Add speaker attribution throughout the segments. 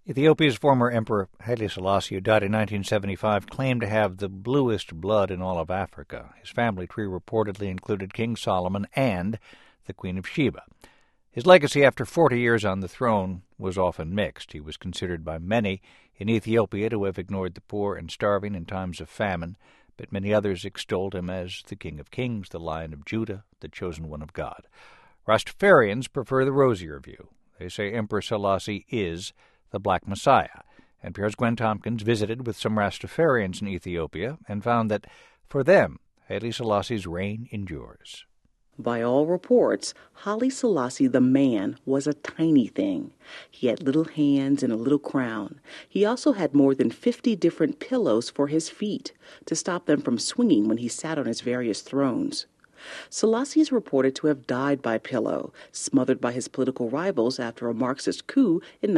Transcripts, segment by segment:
Speaker 1: Ethiopia's former emperor Haile Selassie, who died in 1975, claimed to have the bluest blood in all of Africa. His family tree reportedly included King Solomon and the Queen of Sheba. His legacy after 40 years on the throne was often mixed. He was considered by many in Ethiopia to have ignored the poor and starving in times of famine, but many others extolled him as the King of Kings, the Lion of Judah, the chosen one of God. Rastafarians prefer the rosier view. They say Emperor Selassie is the Black Messiah. NPR's Gwen Tompkins visited with some Rastafarians in Ethiopia and found that, for them, Haile Selassie's reign endures.
Speaker 2: By all reports, Haile Selassie the man was a tiny thing. He had little hands and a little crown. He also had more than 50 different pillows for his feet to stop them from swinging when he sat on his various thrones. Selassie is reported to have died by pillow, smothered by his political rivals after a Marxist coup in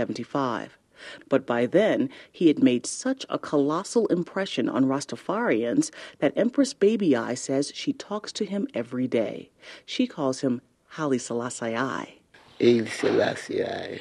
Speaker 2: 1975. But by then, he had made such a colossal impression on Rastafarians that Empress Baby Eye says she talks to him every day. She calls him Haile Selassie I.
Speaker 3: Haile Selassie I,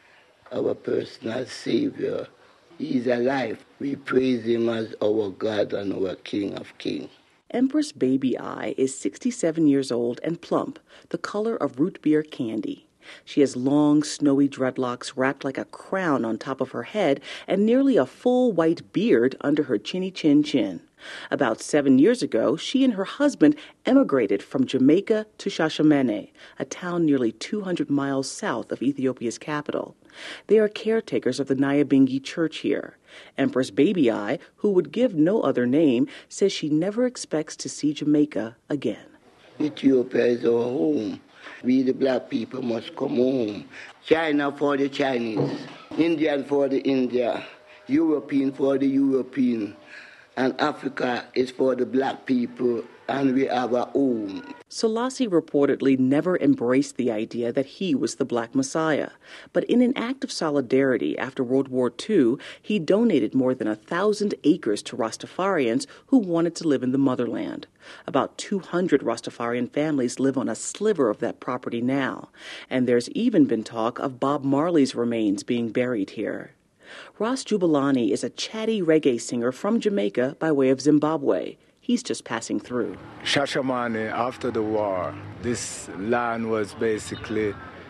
Speaker 3: our personal savior. He is alive. We praise him as our God and our King of Kings.
Speaker 2: Empress Baby Eye is 67 years old and plump, the color of root beer candy. She has long, snowy dreadlocks wrapped like a crown on top of her head and nearly a full white beard under her chinny chin. About 7 years ago, she and her husband emigrated from Jamaica to Shashamene, a town nearly 200 miles south of Ethiopia's capital. They are caretakers of the Nyabingi church here. Empress Baby Eye, who would give no other name, says she never expects to see Jamaica again.
Speaker 3: Ethiopia is our home. We, the black people, must come home. China for the Chinese, Indian for the India, European for the European, and Africa is for the black people, and we have our own.
Speaker 2: Selassie reportedly never embraced the idea that he was the Black Messiah, but in an act of solidarity after World War II, he donated more than 1,000 acres to Rastafarians who wanted to live in the motherland. About 200 Rastafarian families live on a sliver of that property now, and there's even been talk of Bob Marley's remains being buried here. Ras Jubilani is a chatty reggae singer from Jamaica by way of Zimbabwe. He's just passing through.
Speaker 4: Shashamane, after the war, this land was basically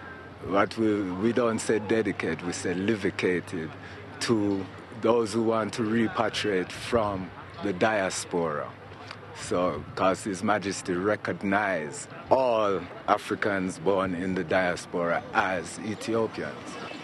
Speaker 4: what we don't say dedicate, we say livicated to those who want to repatriate from the diaspora. So, because His Majesty recognized all Africans born in the diaspora as Ethiopians.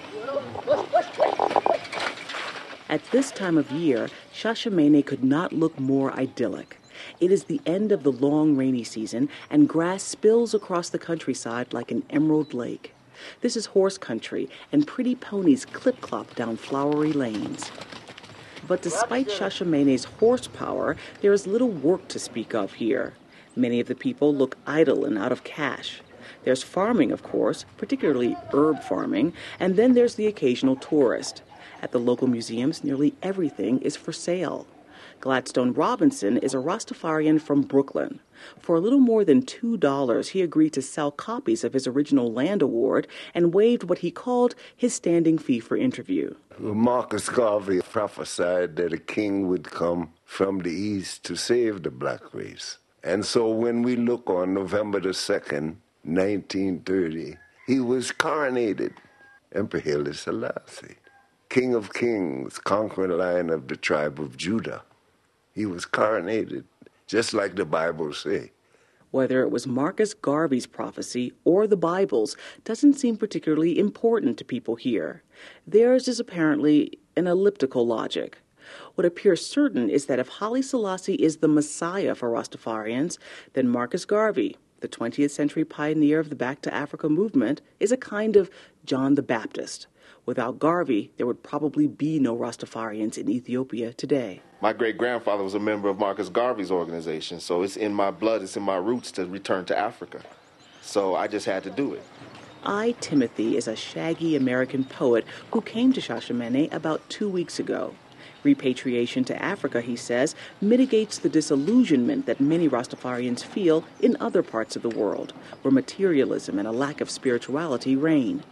Speaker 2: At this time of year, Shashamene could not look more idyllic. It is the end of the long rainy season, and grass spills across the countryside like an emerald lake. This is horse country, and pretty ponies clip-clop down flowery lanes. But despite Shashamene's horsepower, there is little work to speak of here. Many of the people look idle and out of cash. There's farming, of course, particularly herb farming, and then there's the occasional tourist. At the local museums, nearly everything is for sale. Gladstone Robinson is a Rastafarian from Brooklyn. For a little more than $2, he agreed to sell copies of his original land award and waived what he called his standing fee for interview.
Speaker 5: Marcus Garvey prophesied that a king would come from the east to save the black race. And so when we look on November the 2nd, 1930, he was coronated, Emperor Haile Selassie, King of Kings, conquering Lion of the tribe of Judah. He was coronated, just like the Bible say.
Speaker 2: Whether it was Marcus Garvey's prophecy or the Bible's doesn't seem particularly important to people here. Theirs is apparently an elliptical logic. What appears certain is that if Haile Selassie is the Messiah for Rastafarians, then Marcus Garvey, the 20th century pioneer of the Back to Africa movement, is a kind of John the Baptist. Without Garvey, there would probably be no Rastafarians in Ethiopia today.
Speaker 6: My great-grandfather was a member of Marcus Garvey's organization, so it's in my blood, it's in my roots to return to Africa. So I just had to do it.
Speaker 2: I. Timothy is a shaggy American poet who came to Shashamene about 2 weeks ago. Repatriation to Africa, he says, mitigates the disillusionment that many Rastafarians feel in other parts of the world, where materialism and a lack of spirituality reign.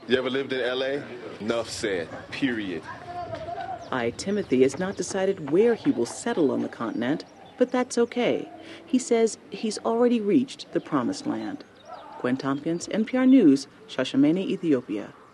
Speaker 6: You ever lived in L.A.? Enough said. Period.
Speaker 2: I, Timothy, has not decided where he will settle on the continent, but that's okay. He says he's already reached the promised land. Gwen Tompkins, NPR News, Shashamene, Ethiopia.